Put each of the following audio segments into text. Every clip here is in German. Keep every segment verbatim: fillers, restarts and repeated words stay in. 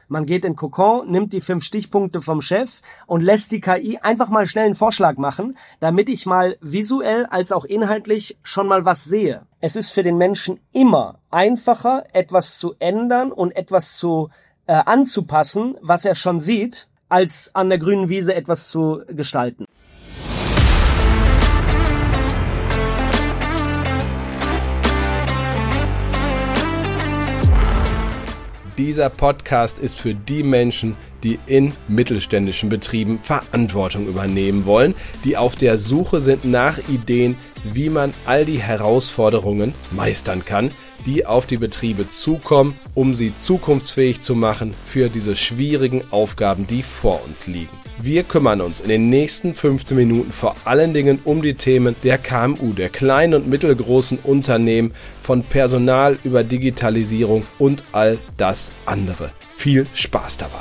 Man geht in Kokon, nimmt die fünf Stichpunkte vom Chef und lässt die K I einfach mal schnell einen Vorschlag machen, damit ich mal visuell als auch inhaltlich schon mal was sehe. Es ist für den Menschen immer einfacher, etwas zu ändern und etwas zu äh, anzupassen, was er schon sieht, als an der grünen Wiese etwas zu gestalten. Dieser Podcast ist für die Menschen, die in mittelständischen Betrieben Verantwortung übernehmen wollen, die auf der Suche sind nach Ideen, wie man all die Herausforderungen meistern kann, die auf die Betriebe zukommen, um sie zukunftsfähig zu machen für diese schwierigen Aufgaben, die vor uns liegen. Wir kümmern uns in den nächsten fünfzehn Minuten vor allen Dingen um die Themen der K M U, der kleinen und mittelgroßen Unternehmen, von Personal über Digitalisierung und all das andere. Viel Spaß dabei!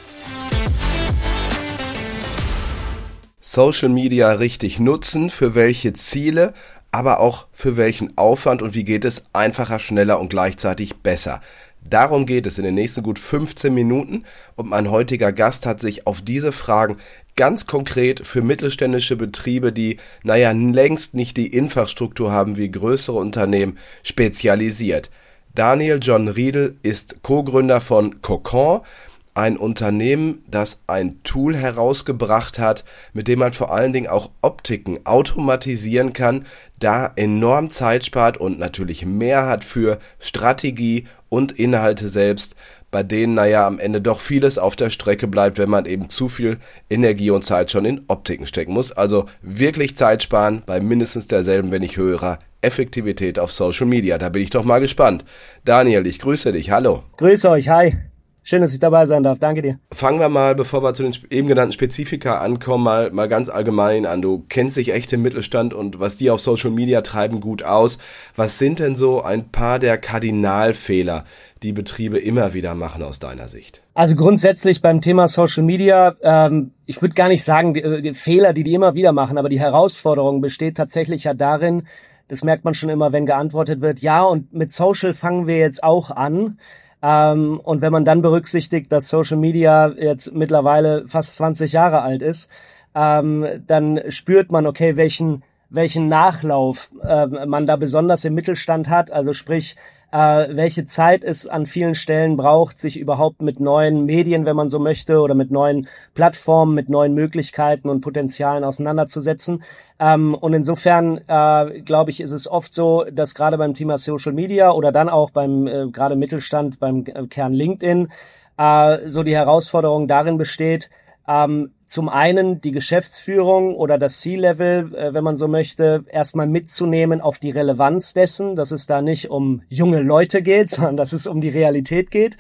Social Media richtig nutzen, für welche Ziele, aber auch für welchen Aufwand und wie geht es einfacher, schneller und gleichzeitig besser. Darum geht es in den nächsten gut fünfzehn Minuten und mein heutiger Gast hat sich auf diese Fragen ganz konkret für mittelständische Betriebe, die, naja, längst nicht die Infrastruktur haben wie größere Unternehmen, spezialisiert. Daniel John Riedel ist Co-Gründer von Kokon, ein Unternehmen, das ein Tool herausgebracht hat, mit dem man vor allen Dingen auch Optiken automatisieren kann, da enorm Zeit spart und natürlich mehr hat für Strategie und Inhalte selbst, bei denen, naja, am Ende doch vieles auf der Strecke bleibt, wenn man eben zu viel Energie und Zeit schon in Optiken stecken muss. Also wirklich Zeit sparen bei mindestens derselben, wenn nicht höherer Effektivität auf Social Media. Da bin ich doch mal gespannt. Daniel, ich grüße dich. Hallo. Grüße euch, hi. Schön, dass ich dabei sein darf. Danke dir. Fangen wir mal, bevor wir zu den eben genannten Spezifika ankommen, mal, mal ganz allgemein an. Du kennst dich echt im Mittelstand und was die auf Social Media treiben, gut aus. Was sind denn so ein paar der Kardinalfehler, die Betriebe immer wieder machen aus deiner Sicht? Also grundsätzlich beim Thema Social Media, ähm, ich würde gar nicht sagen, die, die Fehler, die die immer wieder machen, aber die Herausforderung besteht tatsächlich ja darin, das merkt man schon immer, wenn geantwortet wird, ja, und mit Social fangen wir jetzt auch an. Ähm, und wenn man dann berücksichtigt, dass Social Media jetzt mittlerweile fast zwanzig Jahre alt ist, ähm, dann spürt man, okay, welchen welchen Nachlauf äh, man da besonders im Mittelstand hat. Also sprich, äh, welche Zeit es an vielen Stellen braucht, sich überhaupt mit neuen Medien, wenn man so möchte, oder mit neuen Plattformen, mit neuen Möglichkeiten und Potenzialen auseinanderzusetzen. Ähm, und insofern, äh, glaube ich, ist es oft so, dass gerade beim Thema Social Media oder dann auch beim äh, gerade Mittelstand, beim äh, Kern LinkedIn, äh, so die Herausforderung darin besteht, ähm, zum einen die Geschäftsführung oder das C-Level, äh, wenn man so möchte, erstmal mitzunehmen auf die Relevanz dessen, dass es da nicht um junge Leute geht, sondern dass es um die Realität geht.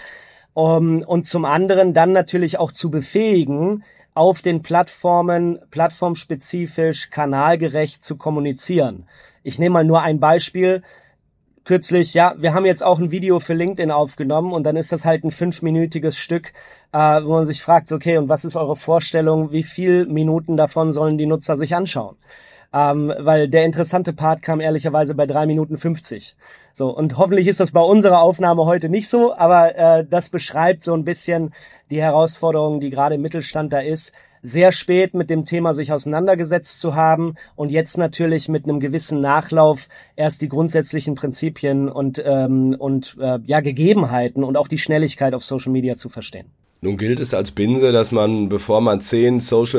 Um, und zum anderen dann natürlich auch zu befähigen, auf den Plattformen plattformspezifisch, kanalgerecht zu kommunizieren. Ich nehme mal nur ein Beispiel. Kürzlich, ja, wir haben jetzt auch ein Video für LinkedIn aufgenommen und dann ist das halt ein fünfminütiges Stück, äh, wo man sich fragt, okay, und was ist eure Vorstellung, wie viel Minuten davon sollen die Nutzer sich anschauen? Ähm, weil der interessante Part kam ehrlicherweise bei drei Minuten fünfzig. So, und hoffentlich ist das bei unserer Aufnahme heute nicht so, aber äh, das beschreibt so ein bisschen die Herausforderung, die gerade im Mittelstand da ist, sehr spät mit dem Thema sich auseinandergesetzt zu haben und jetzt natürlich mit einem gewissen Nachlauf erst die grundsätzlichen Prinzipien und ähm, und äh, ja Gegebenheiten und auch die Schnelligkeit auf Social Media zu verstehen. Nun gilt es als Binse, dass man, bevor man zehn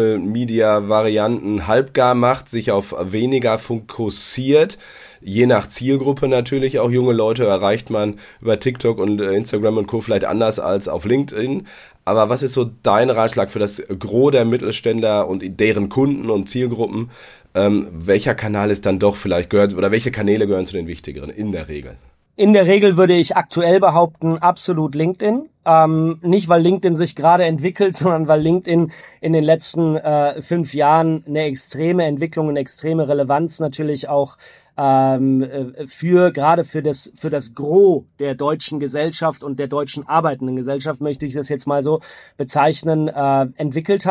Social-Media-Varianten halbgar macht, sich auf weniger fokussiert. Je nach Zielgruppe natürlich, auch junge Leute erreicht man über TikTok und Instagram und Co. vielleicht anders als auf LinkedIn. Aber was ist so dein Ratschlag für das Gros der Mittelständler und deren Kunden und Zielgruppen? Ähm, welcher Kanal ist dann doch vielleicht gehört, oder welche Kanäle gehören zu den wichtigeren in der Regel? In der Regel würde ich aktuell behaupten, absolut LinkedIn. Ähm, nicht, weil LinkedIn sich gerade entwickelt, sondern weil LinkedIn in den letzten äh, fünf Jahren eine extreme Entwicklung, eine extreme Relevanz natürlich auch ähm, für, gerade für das, für das Gros der deutschen Gesellschaft und der deutschen arbeitenden Gesellschaft, möchte ich das jetzt mal so bezeichnen, äh, entwickelt hat.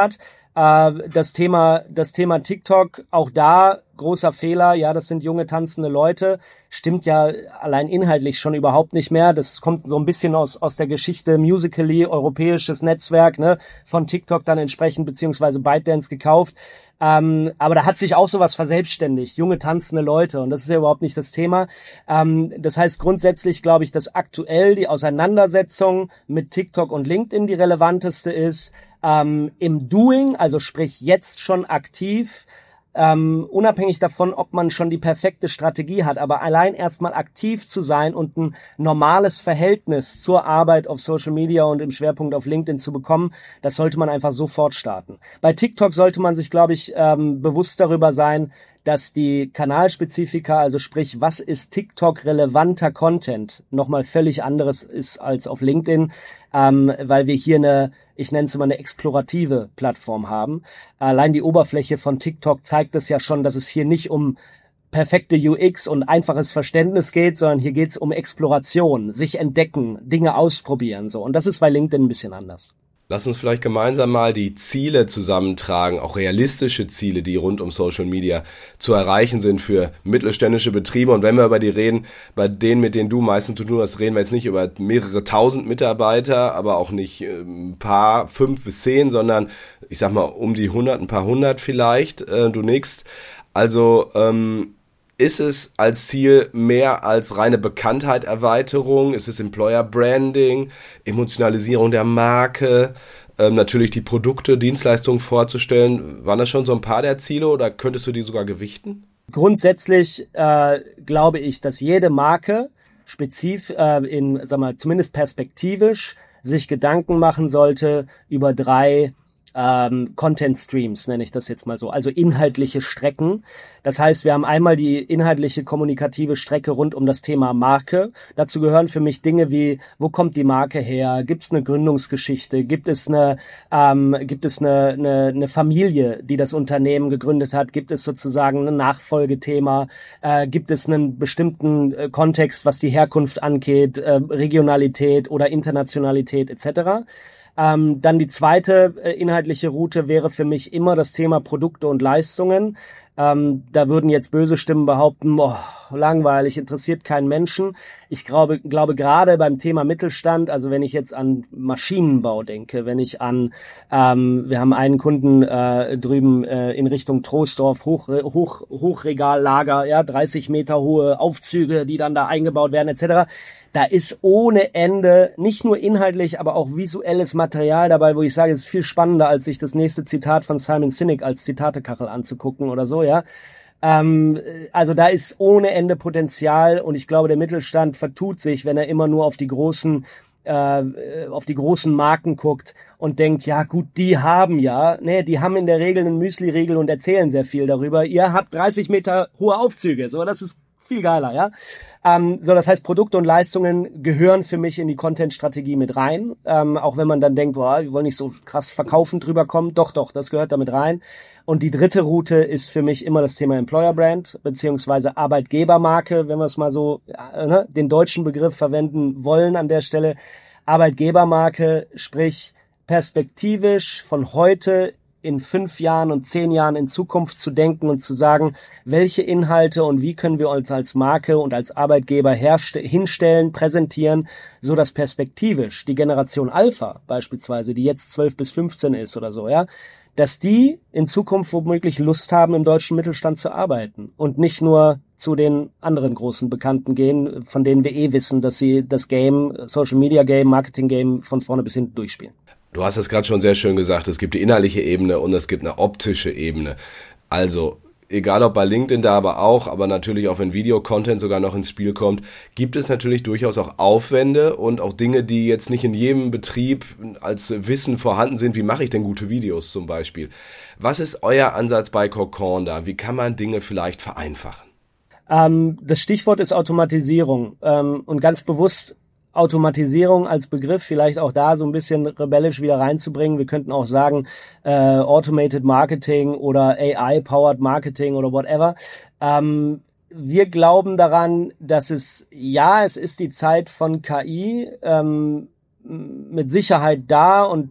Äh, das Thema, das Thema TikTok, auch da großer Fehler. Ja, das sind junge tanzende Leute. Stimmt ja allein inhaltlich schon überhaupt nicht mehr. Das kommt so ein bisschen aus aus der Geschichte Musical.ly, europäisches Netzwerk, ne, von TikTok dann entsprechend beziehungsweise ByteDance gekauft. Ähm, aber da hat sich auch sowas verselbstständigt, junge tanzende Leute, und das ist ja überhaupt nicht das Thema. Ähm, das heißt grundsätzlich glaube ich, dass aktuell die Auseinandersetzung mit TikTok und LinkedIn die relevanteste ist. Ähm, im Doing, also sprich jetzt schon aktiv, ähm, unabhängig davon, ob man schon die perfekte Strategie hat, aber allein erstmal aktiv zu sein und ein normales Verhältnis zur Arbeit auf Social Media und im Schwerpunkt auf LinkedIn zu bekommen, das sollte man einfach sofort starten. Bei TikTok sollte man sich, glaube ich, ähm, bewusst darüber sein, dass die Kanalspezifika, also sprich, was ist TikTok relevanter Content, nochmal völlig anderes ist als auf LinkedIn, ähm, weil wir hier eine, ich nenne es immer eine explorative Plattform haben. Allein die Oberfläche von TikTok zeigt es ja schon, dass es hier nicht um perfekte U X und einfaches Verständnis geht, sondern hier geht es um Exploration, sich entdecken, Dinge ausprobieren, so. Und das ist bei LinkedIn ein bisschen anders. Lass uns vielleicht gemeinsam mal die Ziele zusammentragen, auch realistische Ziele, die rund um Social Media zu erreichen sind für mittelständische Betriebe. Und wenn wir über die reden, bei denen, mit denen du meistens zu tun hast, reden wir jetzt nicht über mehrere tausend Mitarbeiter, aber auch nicht ein paar, fünf bis zehn, sondern ich sag mal um die hundert, ein paar hundert vielleicht. Du nix. Also ähm, ist es als Ziel mehr als reine Bekanntheit, Erweiterung? Ist es Employer Branding, Emotionalisierung der Marke, ähm, natürlich die Produkte, Dienstleistungen vorzustellen? Waren das schon so ein paar der Ziele oder könntest du die sogar gewichten? Grundsätzlich äh, glaube ich, dass jede Marke spezif, äh, in, sag mal, zumindest perspektivisch sich Gedanken machen sollte über drei Ähm, Content Streams, nenne ich das jetzt mal so, also inhaltliche Strecken. Das heißt, wir haben einmal die inhaltliche kommunikative Strecke rund um das Thema Marke. Dazu gehören für mich Dinge wie, wo kommt die Marke her? Gibt es eine Gründungsgeschichte? Gibt es eine, ähm, gibt es eine, eine, eine Familie, die das Unternehmen gegründet hat? Gibt es sozusagen ein Nachfolgethema? Äh, gibt es einen bestimmten äh, Kontext, was die Herkunft angeht, äh, Regionalität oder Internationalität et cetera? Ähm, dann die zweite äh, inhaltliche Route wäre für mich immer das Thema Produkte und Leistungen. Ähm, da würden jetzt böse Stimmen behaupten, boah, langweilig, interessiert keinen Menschen. Ich glaube, glaube gerade beim Thema Mittelstand, also wenn ich jetzt an Maschinenbau denke, wenn ich an, ähm, wir haben einen Kunden äh, drüben äh, in Richtung Troisdorf, Hoch, Hoch, Hochregallager, ja, dreißig Meter hohe Aufzüge, die dann da eingebaut werden et cetera. Da ist ohne Ende nicht nur inhaltlich, aber auch visuelles Material dabei, wo ich sage, es ist viel spannender, als sich das nächste Zitat von Simon Sinek als Zitatekachel anzugucken oder so, ja. Ähm, also da ist ohne Ende Potenzial, und ich glaube, der Mittelstand vertut sich, wenn er immer nur auf die großen äh, auf die großen Marken guckt und denkt, ja gut, die haben ja, ne, die haben in der Regel einen Müsli-Riegel und erzählen sehr viel darüber. Ihr habt dreißig Meter hohe Aufzüge, so, das ist viel geiler, ja. Ähm, so, das heißt, Produkte und Leistungen gehören für mich in die Content-Strategie mit rein. Ähm, auch wenn man dann denkt, boah, wir wollen nicht so krass verkaufend drüber kommen. Doch, doch, das gehört damit rein. Und die dritte Route ist für mich immer das Thema Employer Brand, beziehungsweise Arbeitgebermarke, wenn wir es mal so, ja, ne, den deutschen Begriff verwenden wollen an der Stelle. Arbeitgebermarke, sprich perspektivisch von heute in fünf Jahren und zehn Jahren in Zukunft zu denken und zu sagen, welche Inhalte und wie können wir uns als Marke und als Arbeitgeber herste- hinstellen, präsentieren, so dass perspektivisch die Generation Alpha beispielsweise, die jetzt zwölf bis fünfzehn ist oder so, ja, dass die in Zukunft womöglich Lust haben, im deutschen Mittelstand zu arbeiten und nicht nur zu den anderen großen Bekannten gehen, von denen wir eh wissen, dass sie das Game, Social Media Game, Marketing Game von vorne bis hinten durchspielen. Du hast es gerade schon sehr schön gesagt, es gibt die inhaltliche Ebene und es gibt eine optische Ebene. Also, egal ob bei LinkedIn da aber auch, aber natürlich auch wenn Video-Content sogar noch ins Spiel kommt, gibt es natürlich durchaus auch Aufwände und auch Dinge, die jetzt nicht in jedem Betrieb als Wissen vorhanden sind. Wie mache ich denn gute Videos zum Beispiel? Was ist euer Ansatz bei Cocorn da? Wie kann man Dinge vielleicht vereinfachen? Ähm, das Stichwort ist Automatisierung, ähm, und ganz bewusst Automatisierung als Begriff vielleicht auch da so ein bisschen rebellisch wieder reinzubringen. Wir könnten auch sagen äh, Automated Marketing oder A I-Powered Marketing oder whatever. Ähm, wir glauben daran, dass es, ja, es ist die Zeit von K I, ähm, mit Sicherheit da, und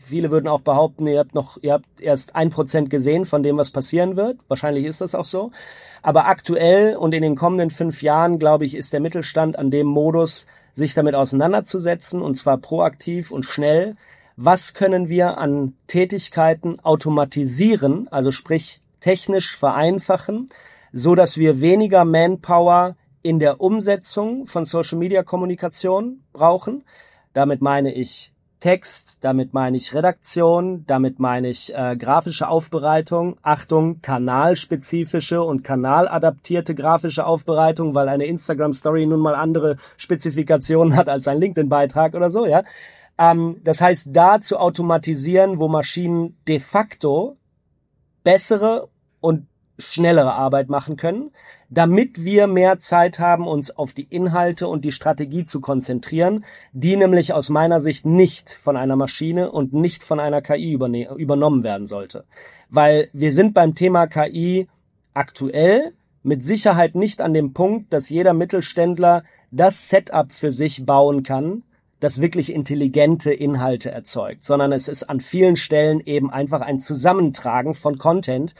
viele würden auch behaupten, ihr habt noch, ihr habt erst ein Prozent gesehen von dem, was passieren wird. Wahrscheinlich ist das auch so. Aber aktuell und in den kommenden fünf Jahren, glaube ich, ist der Mittelstand an dem Modus, sich damit auseinanderzusetzen, und zwar proaktiv und schnell. Was können wir an Tätigkeiten automatisieren, also sprich technisch vereinfachen, so dass wir weniger Manpower in der Umsetzung von Social-Media-Kommunikation brauchen? Damit meine ich Text, damit meine ich Redaktion, damit meine ich äh, grafische Aufbereitung, Achtung, kanalspezifische und kanaladaptierte grafische Aufbereitung, weil eine Instagram-Story nun mal andere Spezifikationen hat als ein LinkedIn-Beitrag oder so, ja. Ähm, das heißt, da zu automatisieren, wo Maschinen de facto bessere und schnellere Arbeit machen können, damit wir mehr Zeit haben, uns auf die Inhalte und die Strategie zu konzentrieren, die nämlich aus meiner Sicht nicht von einer Maschine und nicht von einer K I überne- übernommen werden sollte. Weil wir sind beim Thema K I aktuell mit Sicherheit nicht an dem Punkt, dass jeder Mittelständler das Setup für sich bauen kann, das wirklich intelligente Inhalte erzeugt, sondern es ist an vielen Stellen eben einfach ein Zusammentragen von Content,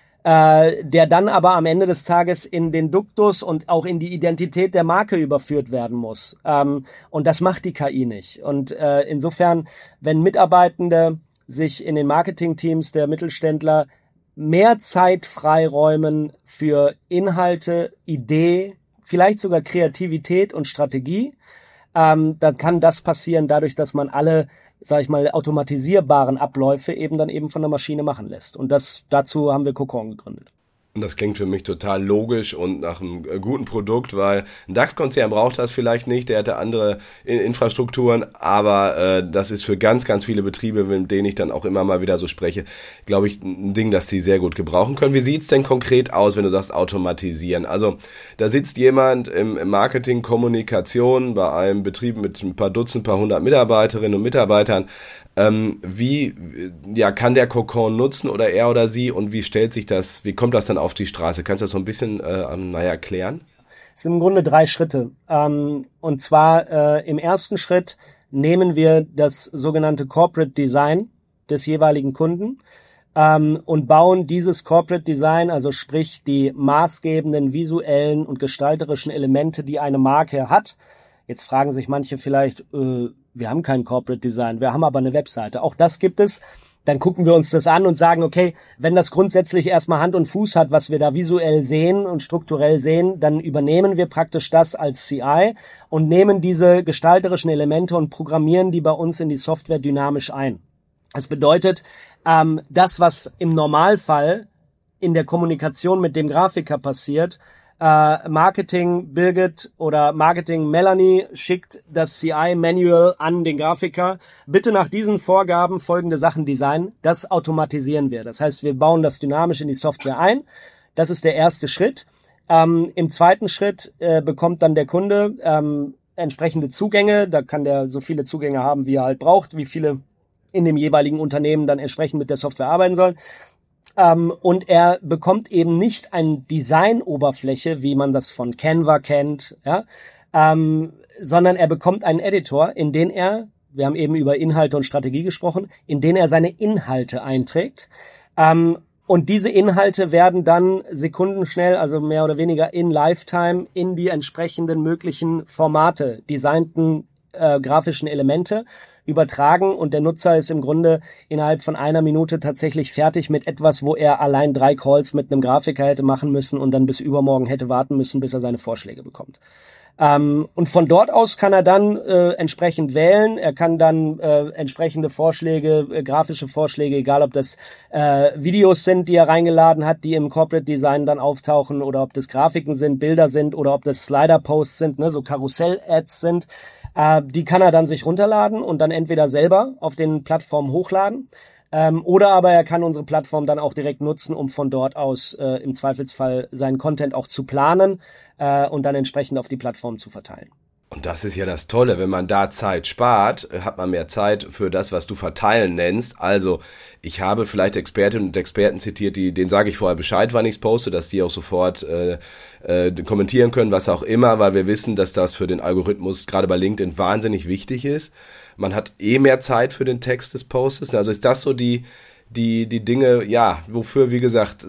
äh, der dann aber am Ende des Tages in den Duktus und auch in die Identität der Marke überführt werden muss. Ähm, und das macht die K I nicht. Und äh, insofern, wenn Mitarbeitende sich in den Marketingteams der Mittelständler mehr Zeit freiräumen für Inhalte, Idee, vielleicht sogar Kreativität und Strategie, ähm, dann kann das passieren dadurch, dass man alle, sag ich mal, automatisierbaren Abläufe eben dann eben von der Maschine machen lässt. Und das, dazu haben wir Cocon gegründet. Und das klingt für mich total logisch und nach einem guten Produkt, weil ein DAX-Konzern braucht das vielleicht nicht, der hätte andere Infrastrukturen, aber äh, das ist für ganz, ganz viele Betriebe, mit denen ich dann auch immer mal wieder so spreche, glaube ich, ein Ding, das sie sehr gut gebrauchen können. Wie sieht's denn konkret aus, wenn du sagst automatisieren? Also da sitzt jemand im, im Marketing, Kommunikation bei einem Betrieb mit ein paar Dutzend, paar hundert Mitarbeiterinnen und Mitarbeitern. Ähm, wie ja, kann der Cocon nutzen oder er oder sie und wie stellt sich das, wie kommt das dann auf die Straße? Kannst du das so ein bisschen äh, naja, erklären? Es sind im Grunde drei Schritte. Ähm, und zwar äh, im ersten Schritt nehmen wir das sogenannte Corporate Design des jeweiligen Kunden ähm, und bauen dieses Corporate Design, also sprich die maßgebenden visuellen und gestalterischen Elemente, die eine Marke hat. Jetzt fragen sich manche vielleicht, äh, wir haben kein Corporate Design, wir haben aber eine Webseite. Auch das gibt es. Dann gucken wir uns das an und sagen, okay, wenn das grundsätzlich erstmal Hand und Fuß hat, was wir da visuell sehen und strukturell sehen, dann übernehmen wir praktisch das als C I und nehmen diese gestalterischen Elemente und programmieren die bei uns in die Software dynamisch ein. Das bedeutet, ähm, das, was im Normalfall in der Kommunikation mit dem Grafiker passiert, Uh, Marketing Birgit oder Marketing Melanie schickt das C I-Manual an den Grafiker. Bitte nach diesen Vorgaben folgende Sachen designen. Das automatisieren wir. Das heißt, wir bauen das dynamisch in die Software ein. Das ist der erste Schritt. Ähm, Im zweiten Schritt äh, bekommt dann der Kunde ähm, entsprechende Zugänge. Da kann der so viele Zugänge haben, wie er halt braucht, wie viele in dem jeweiligen Unternehmen dann entsprechend mit der Software arbeiten sollen. Um, und er bekommt eben nicht eine Design-Oberfläche, wie man das von Canva kennt, ja, um, sondern er bekommt einen Editor, in den er, wir haben eben über Inhalte und Strategie gesprochen, in den er seine Inhalte einträgt. Um, und diese Inhalte werden dann sekundenschnell, also mehr oder weniger in Lifetime, in die entsprechenden möglichen Formate, designten äh, grafischen Elemente übertragen und der Nutzer ist im Grunde innerhalb von einer Minute tatsächlich fertig mit etwas, wo er allein drei Calls mit einem Grafiker hätte machen müssen und dann bis übermorgen hätte warten müssen, bis er seine Vorschläge bekommt. Ähm, und von dort aus kann er dann äh, entsprechend wählen. Er kann dann äh, entsprechende Vorschläge, äh, grafische Vorschläge, egal ob das äh, Videos sind, die er reingeladen hat, die im Corporate Design dann auftauchen oder ob das Grafiken sind, Bilder sind oder ob das Slider-Posts sind, ne, so Karussell-Ads sind. Äh, die kann er dann sich runterladen und dann entweder selber auf den Plattformen hochladen ähm, oder aber er kann unsere Plattform dann auch direkt nutzen, um von dort aus äh, im Zweifelsfall seinen Content auch zu planen äh, und dann entsprechend auf die Plattform zu verteilen. Und das ist ja das Tolle, wenn man da Zeit spart, hat man mehr Zeit für das, was du verteilen nennst. Also ich habe vielleicht Expertinnen und Experten zitiert, die, denen sage ich vorher Bescheid, wann ich es poste, dass die auch sofort äh, äh, kommentieren können, was auch immer, weil wir wissen, dass das für den Algorithmus gerade bei LinkedIn wahnsinnig wichtig ist. Man hat eh mehr Zeit für den Text des Postes. Also ist das so die, die, die Dinge, ja, wofür, wie gesagt,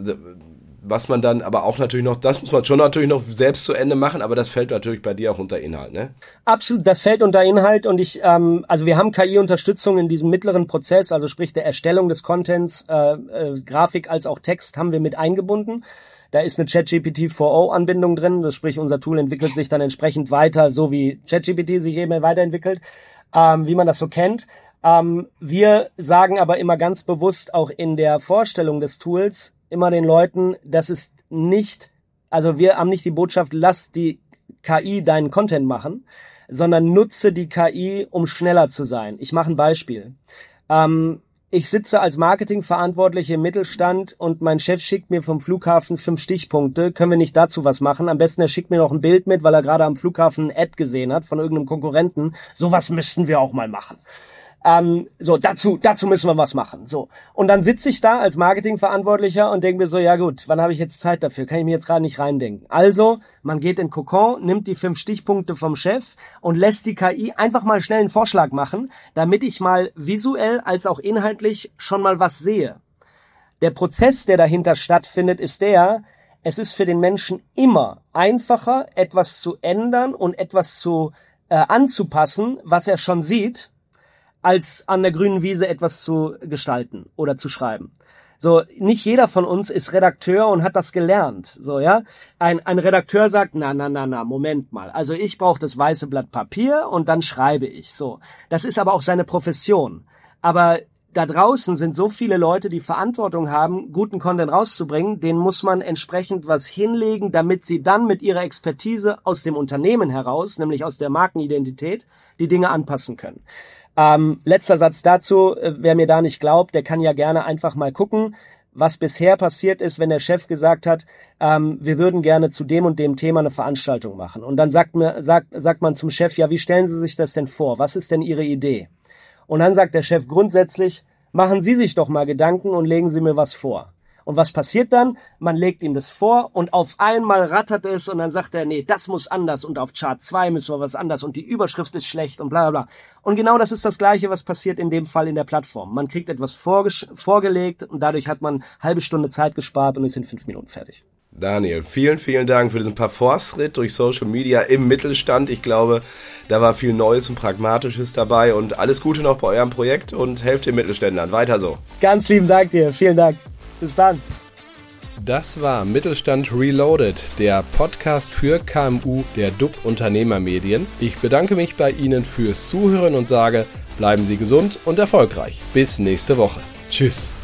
was man dann aber auch natürlich noch, das muss man schon natürlich noch selbst zu Ende machen, aber das fällt natürlich bei dir auch unter Inhalt, ne? Absolut, das fällt unter Inhalt und ich, ähm, also wir haben K I-Unterstützung in diesem mittleren Prozess, also sprich der Erstellung des Contents, äh, äh, Grafik als auch Text haben wir mit eingebunden. Da ist eine ChatGPT vier Punkt null-Anbindung drin, das sprich unser Tool entwickelt sich dann entsprechend weiter, so wie ChatGPT sich eben weiterentwickelt, ähm, wie man das so kennt. Ähm, wir sagen aber immer ganz bewusst auch in der Vorstellung des Tools immer den Leuten, das ist nicht, also wir haben nicht die Botschaft, lass die K I deinen Content machen, sondern nutze die K I, um schneller zu sein. Ich mache ein Beispiel. Ähm, ich sitze als Marketingverantwortliche im Mittelstand und mein Chef schickt mir vom Flughafen fünf Stichpunkte. Können wir nicht dazu was machen? Am besten, er schickt mir noch ein Bild mit, weil er gerade am Flughafen ein Ad gesehen hat von irgendeinem Konkurrenten. Sowas müssten wir auch mal machen. Ähm, so, dazu, dazu müssen wir was machen. So. Und dann sitze ich da als Marketingverantwortlicher und denke mir so, ja gut, wann habe ich jetzt Zeit dafür? Kann ich mir jetzt gerade nicht reindenken. Also, man geht in Kokon, nimmt die fünf Stichpunkte vom Chef und lässt die K I einfach mal schnell einen Vorschlag machen, damit ich mal visuell als auch inhaltlich schon mal was sehe. Der Prozess, der dahinter stattfindet, ist der, es ist für den Menschen immer einfacher, etwas zu ändern und etwas zu äh, anzupassen, was er schon sieht, als an der grünen Wiese etwas zu gestalten oder zu schreiben. So, nicht jeder von uns ist Redakteur und hat das gelernt. So, ja. Ein, ein Redakteur sagt, na, na, na, na, Moment mal. Also ich brauche das weiße Blatt Papier und dann schreibe ich. So. Das ist aber auch seine Profession. Aber da draußen sind so viele Leute, die Verantwortung haben, guten Content rauszubringen. Denen muss man entsprechend was hinlegen, damit sie dann mit ihrer Expertise aus dem Unternehmen heraus, nämlich aus der Markenidentität, die Dinge anpassen können. Ähm, letzter Satz dazu, äh, wer mir da nicht glaubt, der kann ja gerne einfach mal gucken, was bisher passiert ist, wenn der Chef gesagt hat, ähm, wir würden gerne zu dem und dem Thema eine Veranstaltung machen. Und dann sagt, mir, sagt, sagt man zum Chef, ja, wie stellen Sie sich das denn vor? Was ist denn Ihre Idee? Und dann sagt der Chef grundsätzlich, machen Sie sich doch mal Gedanken und legen Sie mir was vor. Und was passiert dann? Man legt ihm das vor und auf einmal rattert es und dann sagt er, nee, das muss anders und auf Chart zwei müssen wir was anders und die Überschrift ist schlecht und bla bla bla. Und genau das ist das Gleiche, was passiert in dem Fall in der Plattform. Man kriegt etwas vorgelegt und dadurch hat man eine halbe Stunde Zeit gespart und ist in fünf Minuten fertig. Daniel, vielen, vielen Dank für diesen Parforce-Ritt durch Social Media im Mittelstand. Ich glaube, da war viel Neues und Pragmatisches dabei und alles Gute noch bei eurem Projekt und helft den Mittelständlern. Weiter so. Ganz lieben Dank dir. Vielen Dank. Bis dann. Das war Mittelstand Reloaded, der Podcast für K M U der D U B Unternehmermedien. Ich bedanke mich bei Ihnen fürs Zuhören und sage, bleiben Sie gesund und erfolgreich. Bis nächste Woche. Tschüss.